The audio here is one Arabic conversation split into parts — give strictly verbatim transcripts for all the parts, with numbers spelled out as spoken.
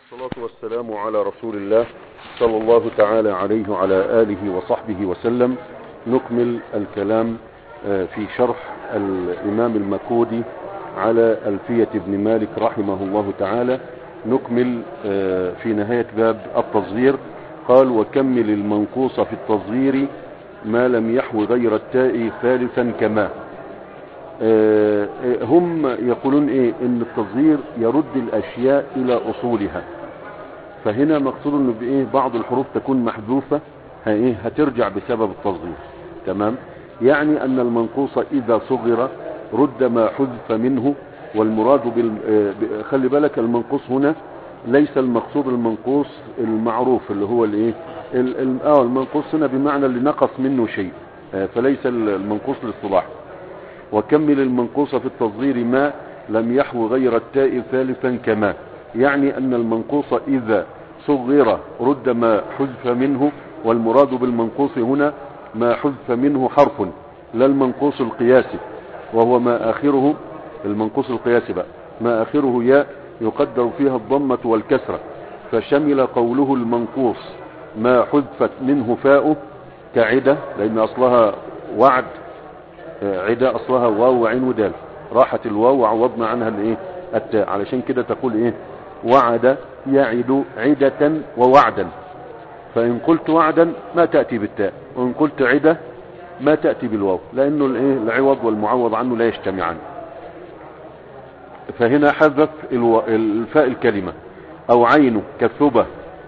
والصلاة والسلام على رسول الله صلى الله تعالى عليه وعلى آله وصحبه وسلم. نكمل الكلام في شرح الإمام المكودي على ألفية ابن مالك رحمه الله تعالى. نكمل في نهاية باب التصغير. قال: وكمل المنقوص في التصغير ما لم يحو غير التاء ثالثا كما. هم يقولون ايه؟ ان التصغير يرد الاشياء الى اصولها. فهنا مقصود انه بايه؟ بعض الحروف تكون محذوفة ايه هترجع بسبب التصغير. تمام؟ يعني ان المنقوص اذا صغر رد ما حذف منه، والمراد بال... خلي بالك المنقوص هنا ليس المقصود المنقوص المعروف اللي هو الايه اه المنقوص هنا بمعنى اللي نقص منه شيء، فليس المنقوص للصلاح. وكمل المنقوص في التصغير ما لم يحو غير التاء ثالثا كما. يعني ان المنقوص اذا صغر رد ما حذف منه، والمراد بالمنقوص هنا ما حذف منه حرف، لا المنقوص القياسي، وهو ما اخره المنقوص القياسي بقى ما اخره ياء يقدر فيها الضمة والكسرة. فشمل قوله المنقوص ما حذفت منه فاء كعدة، لان اصلها وعد، عدة اصلها واو وعين ودال، راحت الواو وعوضنا عنها الايه التاء، علشان كده تقول ايه وعد يعد عدة ووعدا. فان قلت وعدا ما تأتي بالتاء، وان قلت عدة ما تأتي بالواو، لانه الايه العوض والمعوض عنه لا يجتمعان. فهنا حذف الو... الفاء الكلمة. او عينه كالثبة،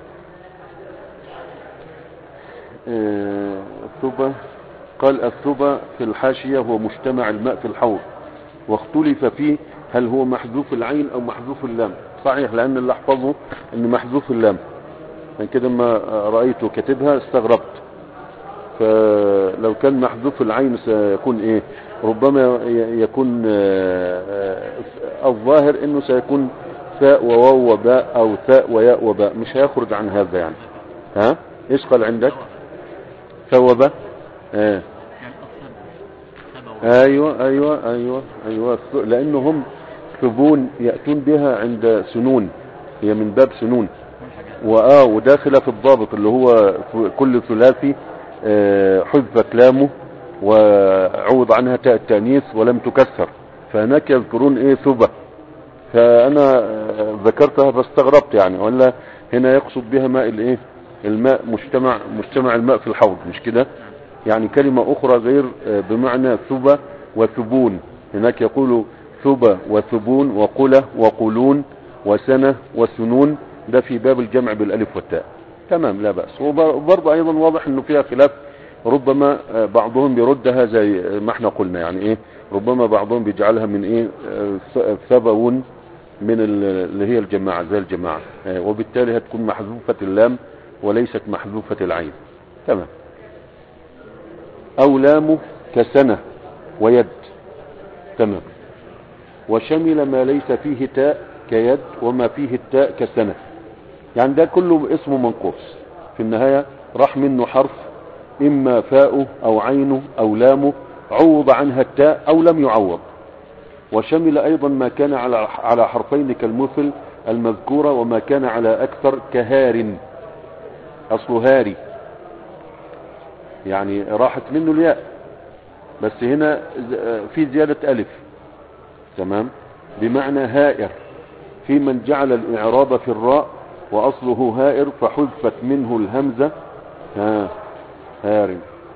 الثبة قال الثبة في الحاشية هو مجتمع الماء في الحوض، واختلف فيه هل هو محذوف العين او محذوف اللام. صحيح، لان اللي احفظه ان محذوف اللام، يعني كده ما رأيته كاتبها استغربت. فلو كان محذوف العين سيكون ايه؟ ربما يكون الظاهر انه سيكون ثاء وواو وباء، او ثاء وياء وباء، مش هيخرج عن هذا يعني. ها ايش قال عندك؟ ثوبة. اه ايوه ايوه ايوه ايوه لانهم ثبون يأتون بها عند سنون، هي من باب سنون، واه وداخله في الضابط اللي هو كل ثلاثي اه حذفت لامه وعوض عنها تاء التانيث ولم تكسر، فهناك يذكرون ايه ثبة. فانا ذكرتها فاستغربت يعني، ولا هنا يقصد بها ماء الايه الماء مجتمع مجتمع الماء في الحوض، مش كده؟ يعني كلمة اخرى غير بمعنى ثبة وثبون. هناك يقول ثبة وثبون وقلة وقلون وسنة وسنون، ده في باب الجمع بالالف والتاء. تمام، لا بأس. وبرضه ايضا واضح انه فيها خلاف، ربما بعضهم بيردها زي ما احنا قلنا يعني ايه، ربما بعضهم بيجعلها من ايه ثبون من اللي هي الجماعة زي الجماعة، وبالتالي هتكون محذوفة اللام وليست محذوفة العين. تمام. او لامه كسنة ويد. تمام. وشمل ما ليس فيه تاء كيد وما فيه التاء كسنة. يعني ده كله اسمه منقوص، في النهاية راح منه حرف، اما فاؤه او عينه او لامه عوض عنها التاء او لم يعوض. وشمل ايضا ما كان على على حرفين كالمثل المذكورة، وما كان على اكثر كهار، اصله هاري يعني راحت منه الياء، بس هنا في زيادة الف. تمام، بمعنى هائر، في من جعل الاعراب في الراء واصله هائر فحذفت منه الهمزة ها هار.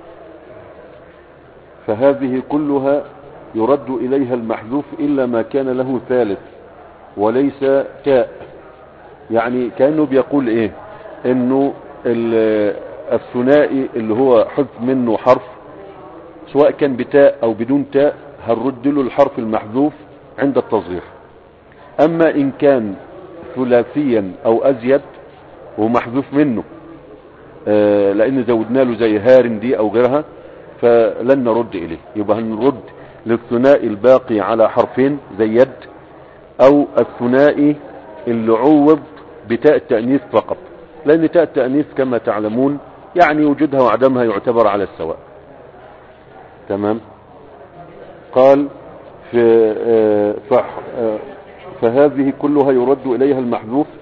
فهذه كلها يرد اليها المحذوف الا ما كان له ثالث وليس تاء. يعني كأنه بيقول ايه؟ انه الثنائي اللي هو حذف منه حرف سواء كان بتاء او بدون تاء هنرد له الحرف المحذوف عند التصغير. اما ان كان ثلاثيا او ازيد ومحذوف منه آه لان زودنا له زي هار دي او غيرها فلن نرد اليه، يبقى هنرد للثنائي الباقي على حرفين زي يد، او الثنائي اللي عوض بتاء التأنيث فقط، لان تاء التأنيث كما تعلمون يعني وجودها وعدمها يعتبر على السواء. تمام. قال في آه فهذه كلها يرد اليها المحذوف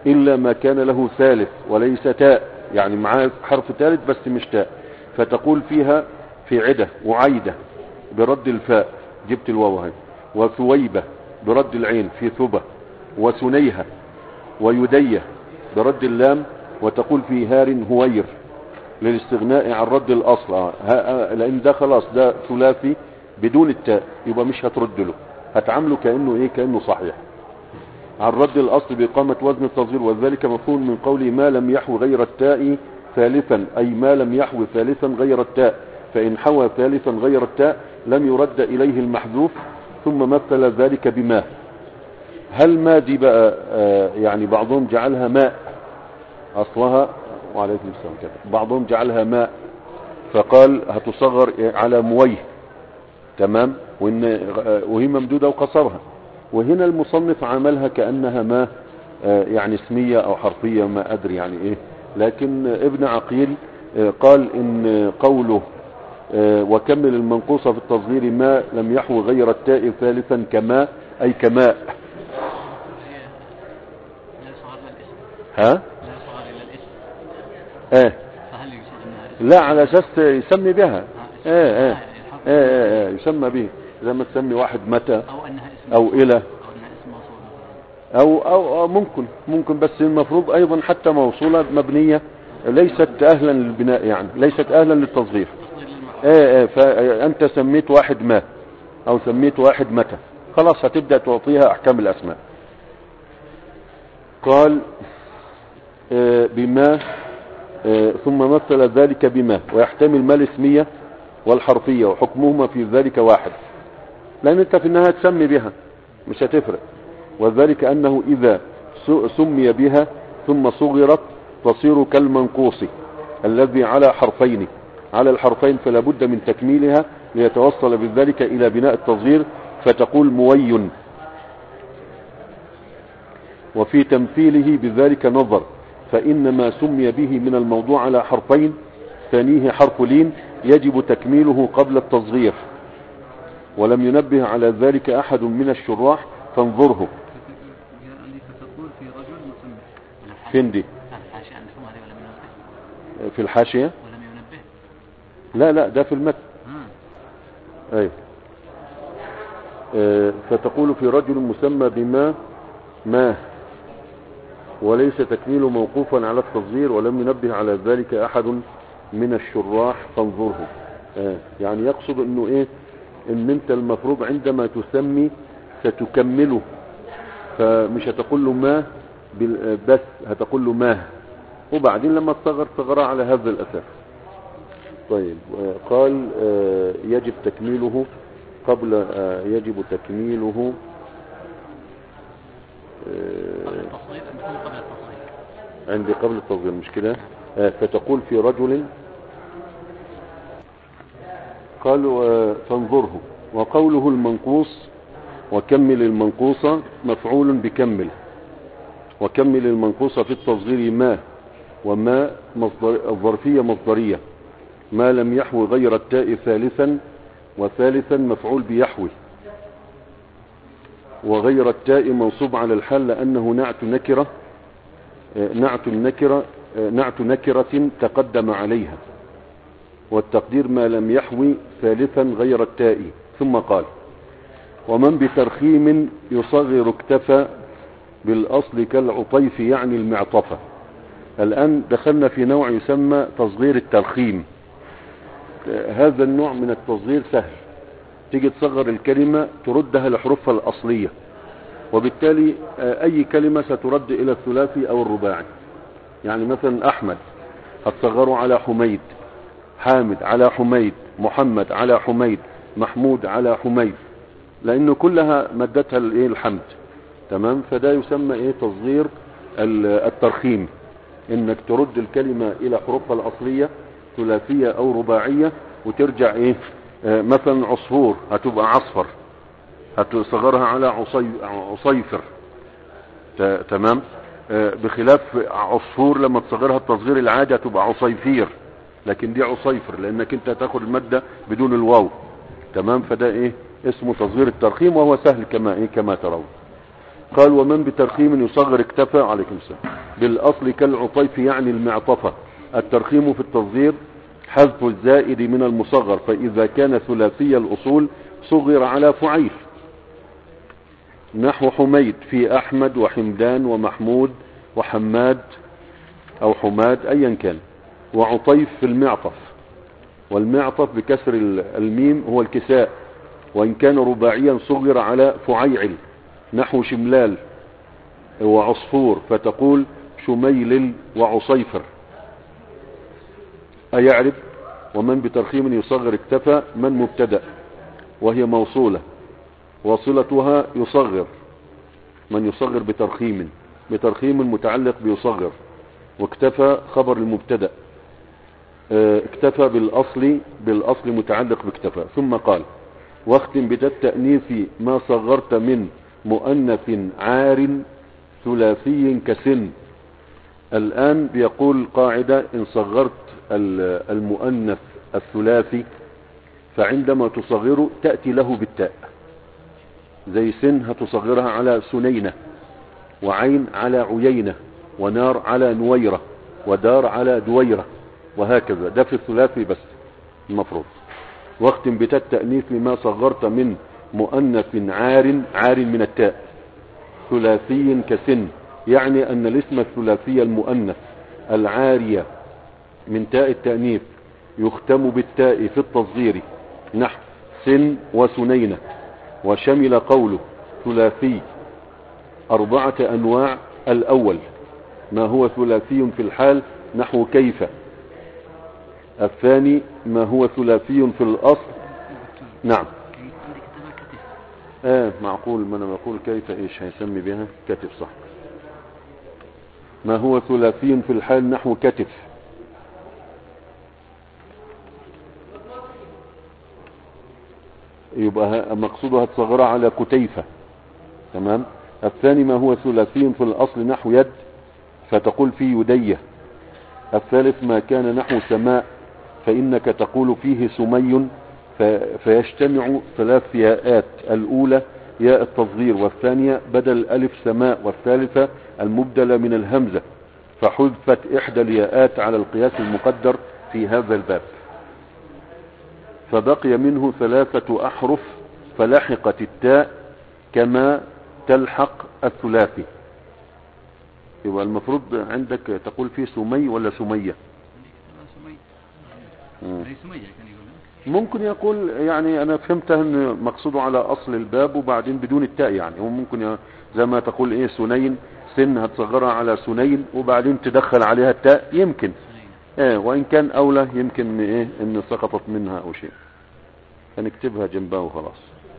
إلا ما كان له ثالث وليس تاء، يعني معاه حرف ثالث بس مش تاء، فتقول فيها في عدة وعيدة برد الفاء، جبت الواو هاي، وثويبة برد العين في ثبة، وسنيها ويديه برد اللام، وتقول في هار هوير للاستغناء عن رد الأصل، آه لأن ده خلاص ده ثلاثي بدون التاء، يبقى مش هترد له، هتعامله كأنه ايه، كأنه صحيح، عن رد الأصل بإقامة وزن التصغير. وذلك مفهوم من قوله ما لم يحو غير التاء ثالثا، أي ما لم يحو ثالثا غير التاء، فإن حوى ثالثا غير التاء لم يرد إليه المحذوف. ثم مثل ذلك بما. هل ما دي بقى آه يعني بعضهم جعلها ماء أصلها، وعليكم السلام كده، بعضهم جعلها ماء فقال هتصغر على مويه، تمام، وإن وهي ممدودة وقصرها. وهنا المصنف عملها كأنها ما آه يعني اسمية أو حرفية، ما أدري يعني إيه، لكن ابن عقيل آه قال إن قوله آه وكمل المنقوصة في التصغير ما لم يحو غير التاء ثالثا كما، أي كماء. ها؟ ايه لا، على اساس يسمي بها، ايه ايه ايه ايه يسمى به، زي ما تسمي واحد متى او الى او او, أو ممكن ممكن بس المفروض ايضا حتى موصولة مبنية ليست اهلا للبناء، يعني ليست اهلا للتصغير. ايه ايه فانت سميت واحد ما او سميت واحد متى، خلاص هتبدأ تعطيها احكام الاسماء. قال آه بما آه ثم مثل ذلك بما، ويحتمل ما الاسمية والحرفية وحكمهما في ذلك واحد، لان انت في النهاية تسمي بها مش هتفرق. وذلك انه اذا سمي بها ثم صغرت تصير كالمنقوص الذي على حرفين، على الحرفين فلا بد من تكميلها ليتوصل بذلك الى بناء التصغير، فتقول موي. وفي تمثيله بذلك نظر، فإن ما سمي به من الموضوع على حرفين ثانيه حرف لين يجب تكميله قبل التصغير، ولم ينبه على ذلك أحد من الشراح فانظره. فين دي؟ في الحاشية؟ لا لا ده في المتن. أي آه فتقول في رجل مسمى بما ما، وليس تكميله موقوفا على التصغير، ولم ينبه على ذلك احد من الشراح فانظره. آه يعني يقصد انه ايه، ان انت المفروض عندما تسمي ستكمله، فمش هتقول له ما بس، هتقول له ما، وبعدين لما تصغر صغرها على هذا الاساس. طيب آه قال آه يجب تكميله قبل آه يجب تكميله عندي قبل التصغير مش كده. آه فتقول في رجل، قالوا آه فانظره. وقوله المنقوص وكمل المنقوصة مفعول بكمل، وكمل المنقوصة في التصغير ما، وما مصدر الظرفية مصدرية، ما لم يحوي غير التاء ثالثا، وثالثا مفعول بيحوي، وغير التاء منصوب على الحال لأنه نعت نكرة، نعت النكرة نعت نكرة تقدم عليها، والتقدير ما لم يحوي ثالثا غير التاء. ثم قال ومن بترخيم يصغر اكتفى بالأصل كالعطيف يعني المعطفة. الآن دخلنا في نوع يسمى تصغير الترخيم. هذا النوع من التصغير سهل، تيجي تصغر الكلمة تردها لحروفها الأصلية، وبالتالي أي كلمة سترد إلى الثلاثي أو الرباعي. يعني مثلا أحمد هتصغره على حميد، حامد على حميد، محمد على حميد، محمود على حميد، لأنه كلها مدتها الحمد، تمام. فده يسمى إيه تصغير الترخيم، إنك ترد الكلمة إلى حروفها الأصلية ثلاثية أو رباعية، وترجع إيه آه مثلا عصفور هتبقى عصفر، هتصغرها على عصي... عصيفر، تمام. آه بخلاف عصفور لما تصغرها التصغير العادي هتبقى عصيفير، لكن دي عصيفر لأنك انت هتاخد المادة بدون الواو، تمام. فده ايه اسمه تصغير الترخيم، وهو سهل كما ايه كما ترون. قال ومن بترخيم يصغر اكتفى عليكم السلام بالاصل كالعطيف يعني المعطفة. الترخيم في التصغير حذف الزائد من المصغر، فاذا كان ثلاثي الاصول صغر على فعيل، نحو حميد في احمد وحمدان ومحمود وحماد او حماد ايا كان. وعطيف في المعطف، والمعطف بكسر الميم هو الكساء، وان كان رباعيا صغر على فعيعل، نحو شملال وعصفور فتقول شميلل وعصيفر. أيعرف ومن بترخيم يصغر اكتفى من مبتدأ وهي موصولة وصلتها يصغر، من يصغر بترخيم، بترخيم متعلق بيصغر، واكتفى خبر المبتدأ. اكتفى بالأصل، بالأصل متعلق باكتفى. ثم قال واختم بدا التأنيث ما صغرت من مؤنث عار ثلاثي كسن. الآن بيقول قاعدة إن صغرت المؤنث الثلاثي فعندما تصغره تأتي له بالتاء، زي سن هتصغرها على سنينة، وعين على عيينة، ونار على نويرة، ودار على دويرة، وهكذا. ده في الثلاثي بس المفروض. واختم بتاء التأنيث لما صغرت من مؤنث عار، عار من التاء، ثلاثي كسن، يعني أن الاسم الثلاثي المؤنث العارية من تاء التأنيث يختم بالتاء في التصغير، نحو سن وسنينة. وشمل قوله ثلاثي أربعة أنواع. الأول ما هو ثلاثي في الحال، نحو كيف. الثاني ما هو ثلاثي في الأصل. نعم اه معقول، ما انا بقول كيف ايش هيسمي بها كتف، صح. ما هو ثلاثي في الحال، نحو كتف. يبقى مقصودها تصغرها على كتيفة، تمام. الثاني ما هو ثلاثي في الأصل، نحو يد، فتقول في يديه. الثالث ما كان نحو سماء، فإنك تقول فيه سمي، فيجتمع ثلاث ياءات، الأولى ياء التصغير، والثانية بدل ألف سماء، والثالثة المبدلة من الهمزة، فحذفت إحدى الياءات على القياس المقدر في هذا الباب، فبقي منه ثلاثة أحرف، فلحقت التاء كما تلحق الثلاثي. يبقى المفروض عندك تقول فيه سمي ولا سمية؟ ممكن يقول، يعني انا فهمتها ان مقصوده على اصل الباب وبعدين بدون التاء، يعني هو ممكن زي ما تقول ايه سنين، سن هتصغرها على سنين وبعدين تدخل عليها التاء، يمكن ايه، وان كان اولى يمكن ايه ان سقطت منها او شيء، فنكتبها جنبها وخلاص.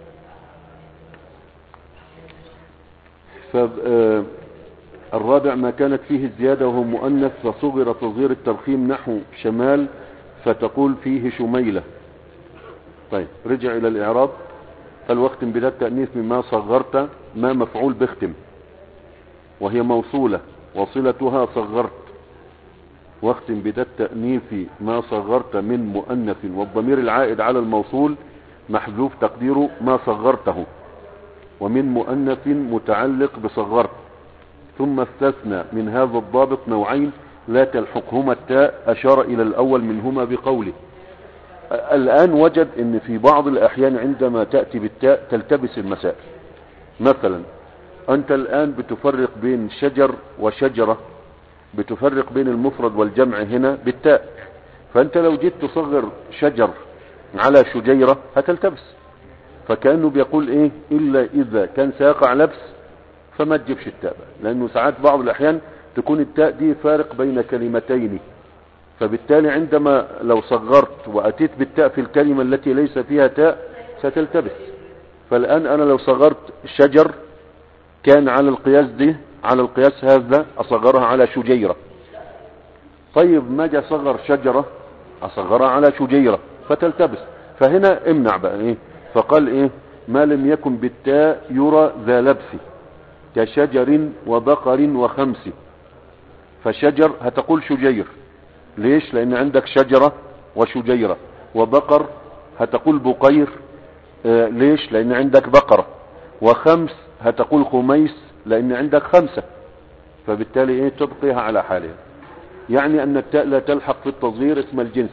فالرابع ما كانت فيه الزيادة وهو مؤنث فصغر تصغير الترخيم، نحو شمال فتقول فيه شميلة. طيب رجع الى الاعراب. قال واختم بذات التأنيث مما صغرت، ما مفعول باختم، وهي موصولة وصلتها صغرت. واختم بذات التأنيث ما صغرت من مؤنث، والضمير العائد على الموصول محذوف تقديره ما صغرته، ومن مؤنث متعلق بصغرت. ثم استثنى من هذا الضابط نوعين لا تلحقهما التاء، أشار إلى الأول منهما بقوله. الآن وجد ان في بعض الأحيان عندما تأتي بالتاء تلتبس المسائل. مثلا أنت الآن بتفرق بين شجر وشجرة، بتفرق بين المفرد والجمع هنا بالتاء، فأنت لو جيت تصغر شجر على شجيرة هتلتبس، فكأنه بيقول ايه إلا إذا كان سيقع لبس فما تجيبش التاء، لأنه ساعات بعض الأحيان تكون التاء دي فارق بين كلمتين، فبالتالي عندما لو صغرت وأتيت بالتاء في الكلمة التي ليس فيها تاء ستلتبس. فالآن أنا لو صغرت شجر كان على القياس دي، على القياس هذا أصغرها على شجيرة. طيب ما جاء صغر شجرة أصغرها على شجيرة فتلتبس، فهنا امنع بقى ايه. فقال ايه ما لم يكن بالتاء يرى ذا لبس، كشجر وبقر وخمس. فشجر هتقول شجير، ليش؟ لان عندك شجرة وشجيرة. وبقر هتقول بقير، آه ليش؟ لان عندك بقرة. وخمس هتقول خميس، لان عندك خمسة، فبالتالي ايه تبقيها على حالها. يعني ان التاء لا تلحق في التصغير اسم الجنس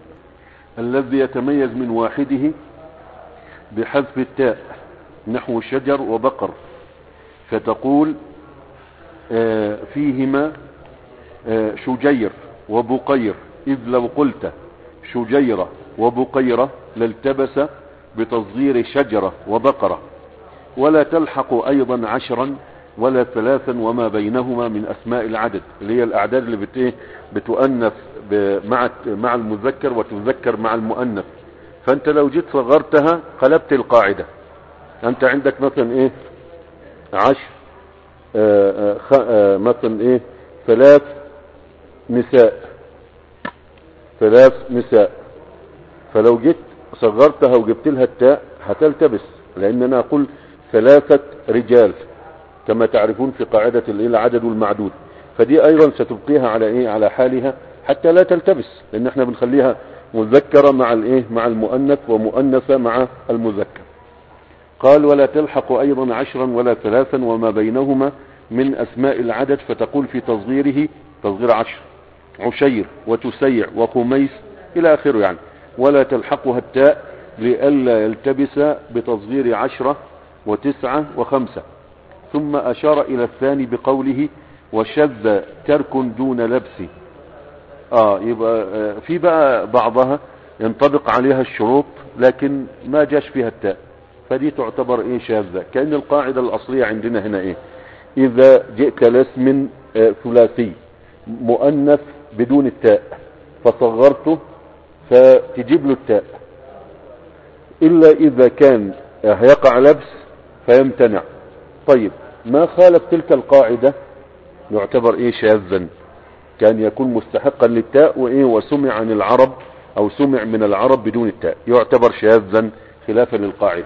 الذي يتميز من واحده بحذف التاء، نحو شجر وبقر، فتقول آه فيهما آه شجير وبقير، إذ لو قلت شجيرة وبقيرة لالتبس بتصغير شجرة وبقرة. ولا تلحق أيضا عشرا ولا ثلاثا وما بينهما من أسماء العدد، اللي هي الأعداد اللي بت بتؤنث مع مع المذكر وتذكر مع المؤنث. فأنت لو جيت صغرتها قلبت القاعدة. أنت عندك مثلا إيه عشر آآ آآ مثلا إيه ثلاث نساء، ثلاث نساء، فلو جيت صغرتها وجبت لها التاء هتلتبس، لأن أنا أقول ثلاثة رجال كما تعرفون في قاعدة العدد والمعدود، فدي أيضا ستبقيها على إيه على حالها حتى لا تلتبس، لأن احنا بنخليها مذكرة مع الإيه مع المؤنث ومؤنثة مع المذكر. قال ولا تلحق أيضا عشرا ولا ثلاثا وما بينهما من أسماء العدد، فتقول في تصغيره تصغير عشر عشير وتسيع وخميس إلى آخره يعني. ولا تلحقها التاء لئلا يلتبس بتصغير عشرة وتسعة وخمسة. ثم أشار إلى الثاني بقوله وشذ ترك دون لبس. آه يبقى آه في بقى بعضها ينطبق عليها الشروط لكن ما جاش فيها التاء، فدي تعتبر ايه شاذة. كأن القاعدة الأصلية عندنا هنا ايه، إذا جئت لاسم آه ثلاثي مؤنث بدون التاء فصغرته فتجيب له التاء، إلا إذا كان هيقع لبس فيمتنع. طيب ما خالف تلك القاعدة يعتبر ايه شاذا، كان يكون مستحقا للتاء وايه وسمع عن العرب او سمع من العرب بدون التاء يعتبر شاذا خلافا للقاعدة.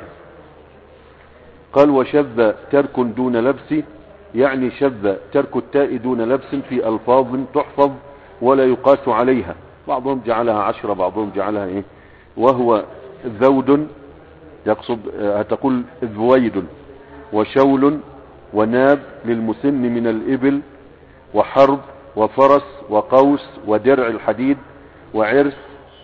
قال وشذ ترك دون لبس، يعني شذ ترك التاء دون لبس في الفاظ تحفظ ولا يقاس عليها، بعضهم جعلها عشرة بعضهم جعلها ايه، وهو ذود يقصد هتقول ذويد وشول وناب للمسن من الإبل وحرب وفرس وقوس ودرع الحديد وعرس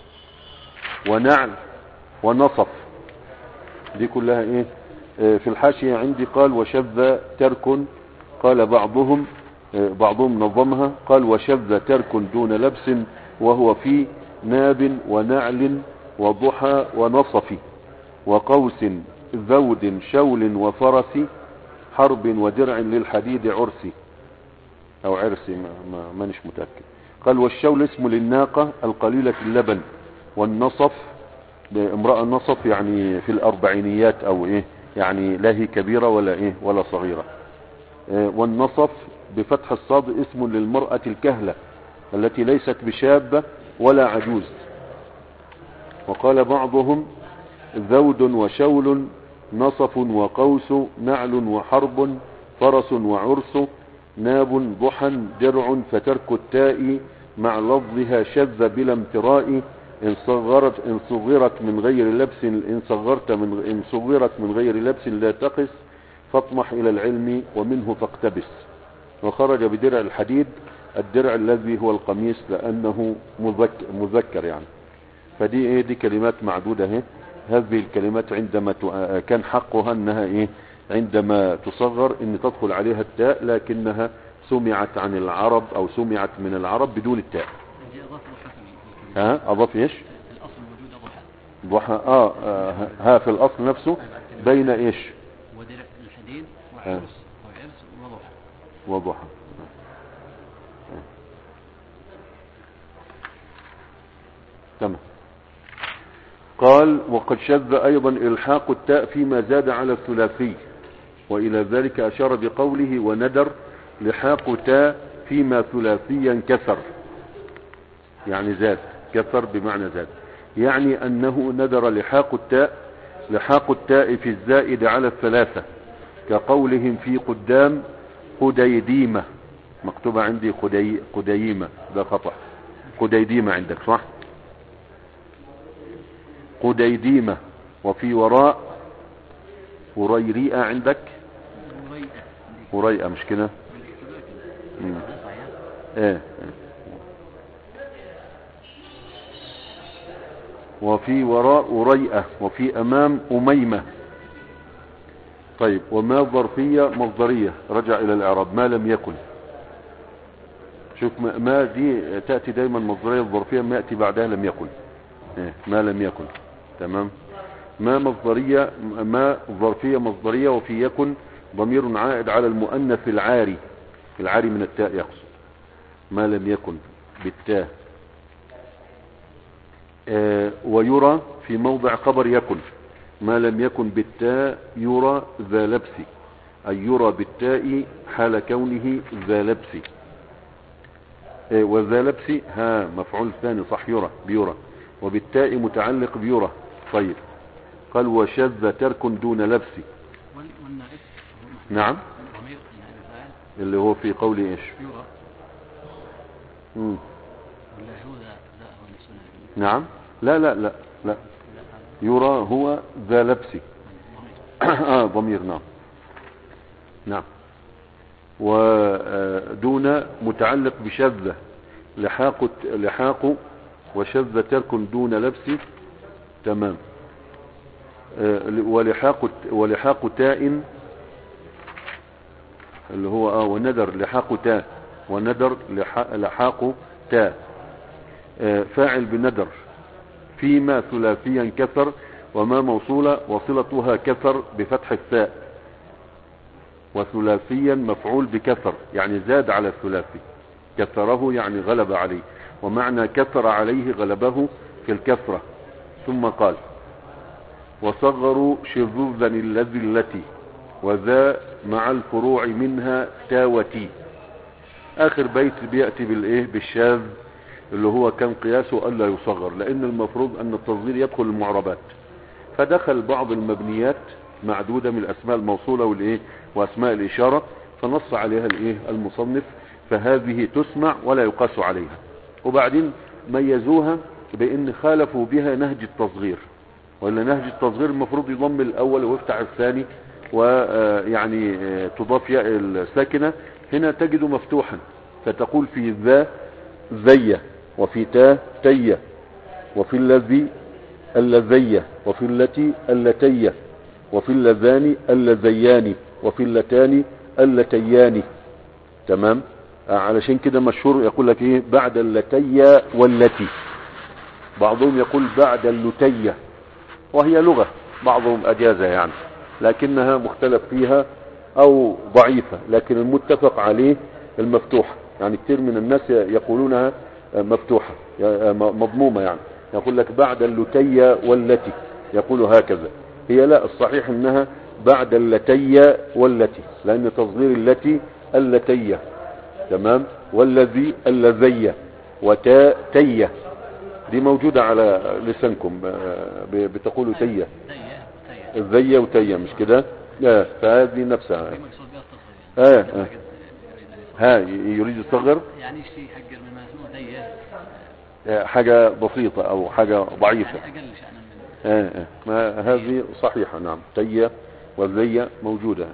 ونعل ونصف. دي كلها ايه في الحاشية عندي. قال وشذ ترك، قال بعضهم بعضهم نظمها قال وشذ ترك دون لبس وهو في ناب ونعل وضحى ونصف وقوس ذود شول وفرس حرب ودرع للحديد عرسي او عرسي ما, ما مانيش متأكد. قال والشول اسم للناقة القليلة اللبن، والنصف امرأة نصف يعني في الاربعينيات او ايه يعني لا هي كبيرة ولا ايه ولا صغيرة. اه والنصف بفتح الصاد اسم للمرأة الكهلة التي ليست بشابة ولا عجوز. وقال بعضهم ذود وشول نصف وقوس نعل وحرب فرس وعرس ناب ضحى درع، فترك التاء مع لفظها شذ بلا امتراء إن صغرت إن صغرت من غير لبس إن صغرت من إن صغرت من غير لبس لا تقس فاطمح إلى العلم ومنه فاقتبس. وخرج بدرع الحديد الدرع الذي هو القميص لأنه مذكر, مذكر يعني. فدي ايه دي كلمات معدودة اهي. هذه الكلمات عندما كان حقها انها ايه عندما تصغر ان تدخل عليها التاء، لكنها سمعت عن العرب او سمعت من العرب بدون التاء. ها اضاف ايش الاصل موجود ضحى ضحى آه, اه ها في الاصل نفسه بين ايش ودرع الحديد وحرس وعرس وضحى وضحى. تمام. قال وقد شذ ايضا الحاق التاء فيما زاد على الثلاثي، والى ذلك اشار بقوله وندر لحاق تاء فيما ثلاثيا كثر، يعني زاد كثر بمعنى زاد، يعني انه ندر لحاق التاء لحاق التاء في الزائد على الثلاثة كقولهم في قدام قديديمة، مكتوبة عندي قدي قديمة ده خطأ، قديديمة عندك صح قديديمة. وفي وراء وريريئة عندك وريئة مش كده؟ مم. ايه وفي وراء وريئة وفي امام اميمة. طيب وما ظرفية مصدرية رجع الى الاعراب ما لم يكن. شوف ما دي تأتي دايما مصدرية الظرفية ما يأتي بعدها لم يكن. إيه ما لم يكن. تمام. ما مصدرية ما ظرفية مصدرية وفي يكن ضمير عائد على المؤنث العاري. العاري من التاء يقصد ما لم يكن بالتاء. آه ويرى في موضع خبر يكن ما لم يكن بالتاء يرى ذا لبس أي يرى بالتاء حال كونه ذا لبس. آه وذا لبس ها مفعول ثاني صح يرى بيرى وبالتاء متعلق بيرى. طيب قال وشذ ترك دون لبس. نعم اللي هو في قول ايش يرى مم. نعم لا لا لا لا يرى هو ذا لبس. آه ضمير نعم نعم. ودون متعلق بشذ لحاق لحاق وشذ ترك دون لبس. تمام. ولحاق ولحاق تاء اللي هو اه وندر لحاق تاء وندر لحاق تاء. آه فاعل بندر فيما ثلاثيا كثر وما موصولة وصلتها كثر بفتح الثاء وثلاثيا مفعول بكثر يعني زاد على الثلاثي كثره يعني غلب عليه ومعنى كثر عليه غلبه في الكثرة. ثم قال وصغروا شذوذا الذي التي وذا مع الفروع منها تاوتي. اخر بيت بيأتي بالايه بالشاذ اللي هو كان قياسه الا يصغر لان المفروض ان التصغير يدخل المعربات فدخل بعض المبنيات معدودة من الاسماء الموصولة والايه واسماء الاشارة فنص عليها الايه المصنف فهذه تسمع ولا يقاس عليها. وبعدين ميزوها بان خالفوا بها نهج التصغير ولا نهج التصغير المفروض يضم الاول ويفتح الثاني ويعني تضاف ياء الساكنة. هنا تجد مفتوحا فتقول في ذا زي وفي تا تي وفي الذي اللذية وفي التي اللتية وفي اللذان اللذيان وفي اللتان اللتيان. تمام. علشان كده مشهور يقول لك ايه بعد اللتية والتي. بعضهم يقول بعد اللتية وهي لغة بعضهم اجازة يعني لكنها مختلف فيها او ضعيفة لكن المتفق عليه المفتوحة يعني كثير من الناس يقولونها مفتوحة مضمومة يعني يقول لك بعد اللتية والتي يقول هكذا. هي لا الصحيح انها بعد اللتية والتي لان تصغير التي اللتية. تمام. والذي اللذية وتا تية دي موجودة على لسانكم بتقولوا تية الذية وتية مش كده. اه فهذه نفسها اه اه ها يريد يصغر يعني شيء حق المسموع ذيه حاجة بسيطة او حاجة ضعيفة يعني اقل شأنا من اه اه ما هذه صحيحة. نعم تية والذية موجودة.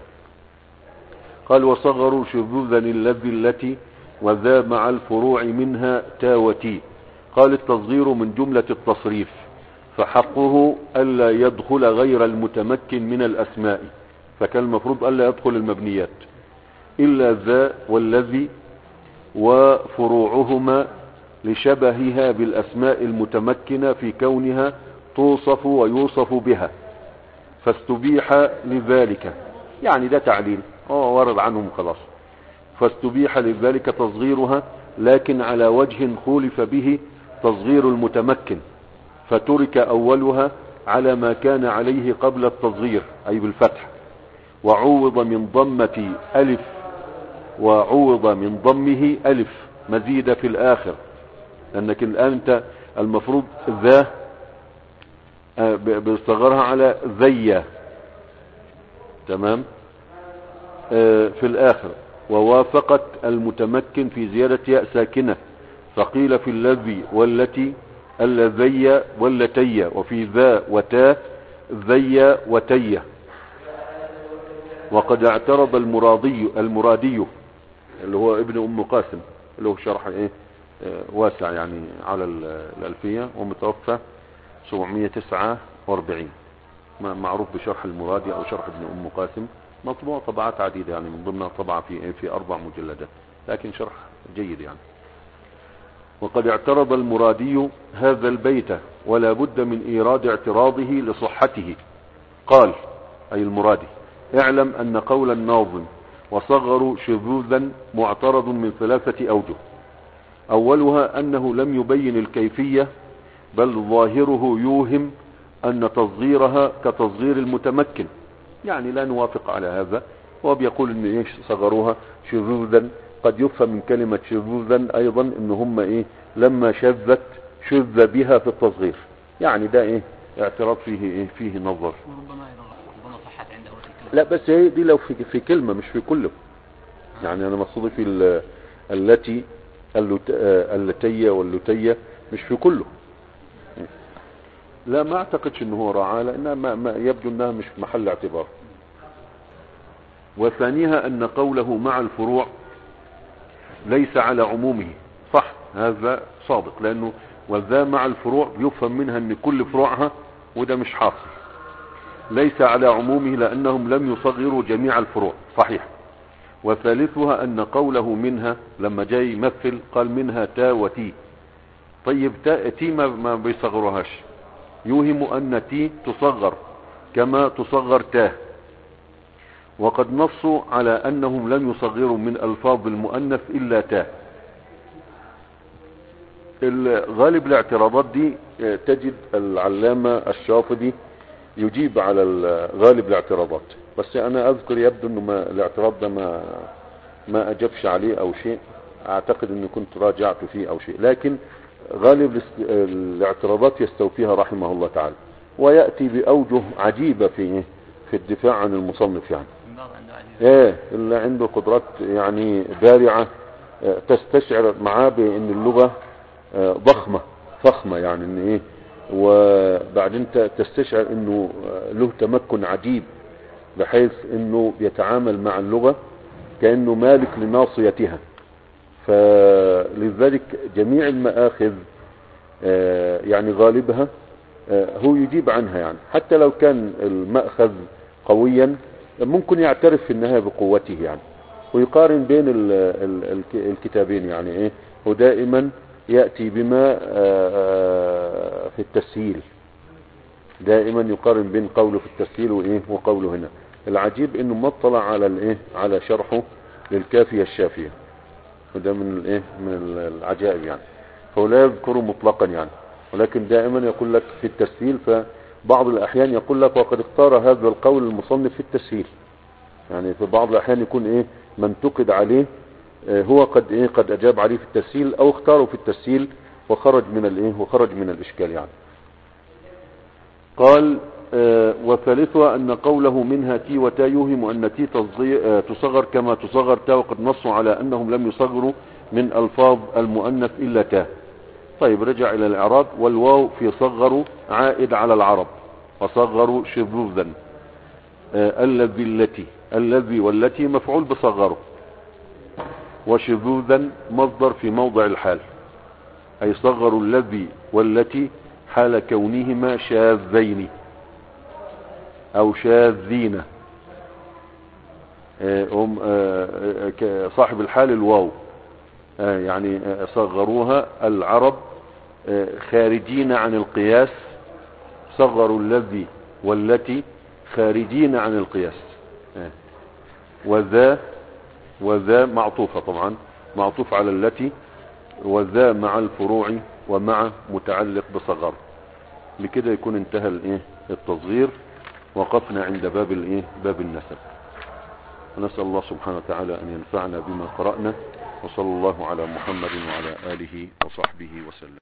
قال وصغروا شذوذا الذي التي وذا مع الفروع منها تاوتي. قال التصغير من جملة التصريف فحقه ألا يدخل غير المتمكن من الأسماء فكان المفروض ألا يدخل المبنيات إلا ذا والذي وفروعهما لشبهها بالأسماء المتمكنة في كونها توصف ويوصف بها فاستبيح لذلك يعني ده تعليل اه ورد عنهم خلاص. فاستبيح لذلك تصغيرها لكن على وجه خولف به تصغير المتمكن فترك أولها على ما كان عليه قبل التصغير أي بالفتح وعوض من ضمة ألف وعوض من ضمه ألف مزيدة في الآخر لأنك الآن أنت المفروض ذا بصغرها على ذي. تمام. في الآخر ووافقت المتمكن في زيادة ياء ساكنة فقيل في الذي والتي اللذي واللتي وفي ذا وتا ذي وتي. وقد اعترض المرادي المرادي اللي هو ابن ام قاسم، اللي هو شرح ايه اه واسع يعني على الألفية، ومتوفى سبعمائة وتسعة وأربعين، معروف بشرح المرادي او شرح ابن ام قاسم، مطبوع طبعات عديدة يعني، من ضمنها طبعة في في اربع مجلدات، لكن شرح جيد يعني. وقد اعترض المرادي هذا البيت ولا بد من ايراد اعتراضه لصحته. قال اي المرادي: اعلم ان قول الناظم وصغروا شذوذا معترض من ثلاثة اوجه. اولها انه لم يبين الكيفية، بل ظاهره يوهم ان تصغيرها كتصغير المتمكن، يعني لا نوافق على هذا. هو بيقول ان ايش صغروها شذوذا، قد يفهم من كلمة شذوذا ايضا ان هم ايه لما شذت شذ بها في التصغير، يعني ده ايه اعتراض فيه ايه فيه نظر. وربما ايضا ربما صحت عنده في الكلام. لا بس هي دي لو في, في كلمة مش في كله، يعني انا مقصودي في التي اللتية واللتية مش في كله. لا ما اعتقدش ان هو راعاه، لانها ما ما يبدو انها مش محل اعتبار. وثانيها ان قوله مع الفروع ليس على عمومه، صح هذا صادق، لانه وذا مع الفروع يفهم منها ان كل فروعها، وده مش حاصل. ليس على عمومه لانهم لم يصغروا جميع الفروع، صحيح. وثالثها ان قوله منها لما جاي يمثل قال منها تا وتي، طيب تا تي ما, ما بيصغروهاش، يوهم ان تي تصغر كما تصغر تا. وقد نصوا على انهم لم يصغروا من الفاظ المؤنث الا تا. غالب الاعتراضات دي تجد العلامة الشاطبي يجيب على غالب الاعتراضات، بس انا اذكر يبدو انه ما الاعتراض ده ما ما اجبش عليه او شيء، اعتقد اني كنت راجعت فيه او شيء، لكن غالب الاعتراضات يستوفيها رحمه الله تعالى، ويأتي بأوجه عجيبة في في الدفاع عن المصنف يعني. ايه اللي عنده قدرات يعني بارعة تستشعر معاه بان اللغة ضخمة فخمة، يعني ان ايه، وبعدين تستشعر انه له تمكن عجيب بحيث انه يتعامل مع اللغة كأنه مالك لناصيتها. فلذلك جميع المآخذ يعني غالبها هو يجيب عنها، يعني حتى لو كان المأخذ قويا ممكن يعترف في النهاية بقوته يعني، ويقارن بين الكتابين يعني ايه، ودائما يأتي بما في التسهيل، دائما يقارن بين قوله في التسهيل وايه وقوله هنا. العجيب انه ما اطلع على الايه على شرحه للكافية الشافية، وده من الايه من العجائب يعني. فهو لا يذكره مطلقا يعني، ولكن دائما يقول لك في التسهيل، فبعض الاحيان يقول لك وقد اختار هذا القول المصنف في التسهيل، يعني في بعض الاحيان يكون ايه منتقد عليه هو قد ايه قد اجاب عليه في التسهيل، او اختاره في التسهيل وخرج من الايه وخرج من الاشكال يعني. قال آه وثالثها ان قوله منها تي وتا يوهم ان تي آه تصغر كما تصغر تا، وقد نصوا على انهم لم يصغروا من الفاظ المؤنث الا تا. طيب رجع الى الاعراب. والواو في صغروا عائد على العرب، وصغروا شذوذا. آه الذي التي الذي والتي مفعول بصغروا، وشذوذا مصدر في موضع الحال، اي صغروا الذي والتي حال كونهما شاذين او شاذين. هم صاحب الحال الواو، يعني صغروها العرب خارجين عن القياس، صغروا الذي والتي خارجين عن القياس. وذا وذا معطوفة طبعا، معطوف على التي، وذا مع الفروع ومع متعلق بصغر. بكده يكون انتهى الايه التصغير. وقفنا عند باب الايه باب النسب. ونسأل الله سبحانه وتعالى ان ينفعنا بما قرأنا، وصلى الله على محمد وعلى آله وصحبه وسلم.